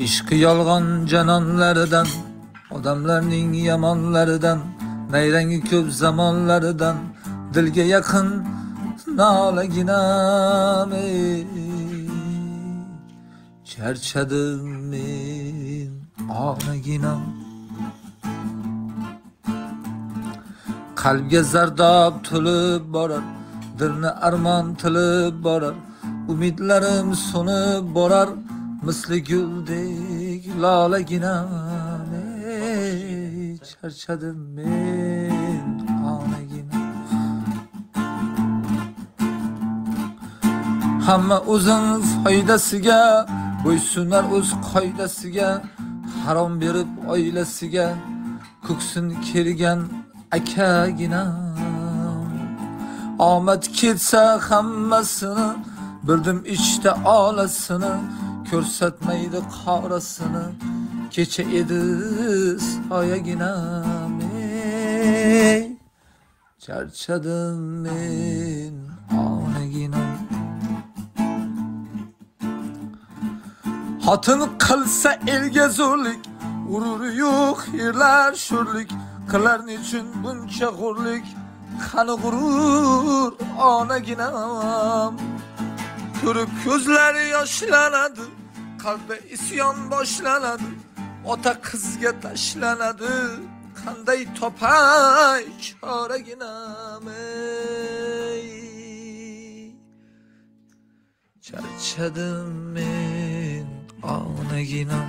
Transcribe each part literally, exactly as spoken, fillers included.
ishqi yolg'on janonlaridan, odamlarning yomonlaridan, nayrangi ko'p zamonlaridan, dilga yaqin nolaginam ey. Charchadim men onaginam. Qalbga zardob to'lib borar, dilni armon tilib borar, umidlarim so'nib borar, misli guldek lolaginam ey. Charchadim men onaginam. Hamma o'zin foydasiga bo'ysunar o'z qoidasiga, harom berib oilasiga ko'ksin kergan akaginam. Omad ketsa hammasini, bildim ichda olasini, ko'rsatmaydi qorasini, kecha edi soyaginam ey. Charchadim men onaginam. Xotin qilsa elga zo'rlik, g'ururi yo'q yerlar sho'rlik, qilar nechun buncha g'urlik, qani g'urur onaginam. Ko'rib ko'zlari yoshlanadi, qalbi isyon boshlanadi, ota qizga tashlanadi, qanday topay choraginam ey. Charchadim men onaginam.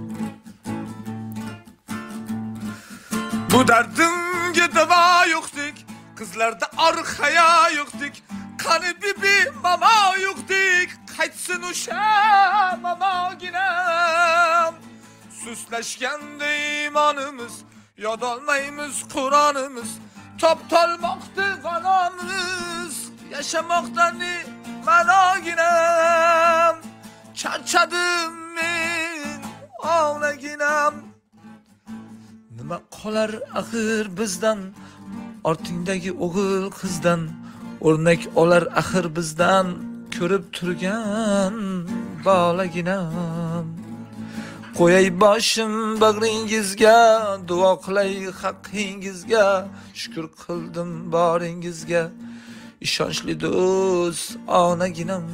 Bu dardimga davo yo'qdek, qizlarda or-haya yo'qdek, qani bibi mamo yo'qdek, qaytsin o'sha mamoginam. Suslashganda iymonimiz, yod olmaymiz Qur'onimiz, top-tolmoqda g'anamiz, yashamoqdan ne ma'noginam. Charchadim men onaginam. Nima qolar axir bizdan, ortingdagi o'g'il qizdan, o'rnak olar axir bizdan, ko'rib turgan bolaginam. Qo'yay boshim bag'ringizga, duo qilay haqqingizga, shukr qildim boringizga, ishonchli do'st onaginam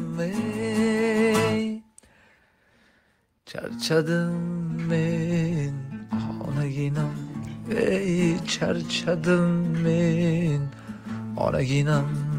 ey. Charchadim men onaginam ey. Charchadim men onaginam.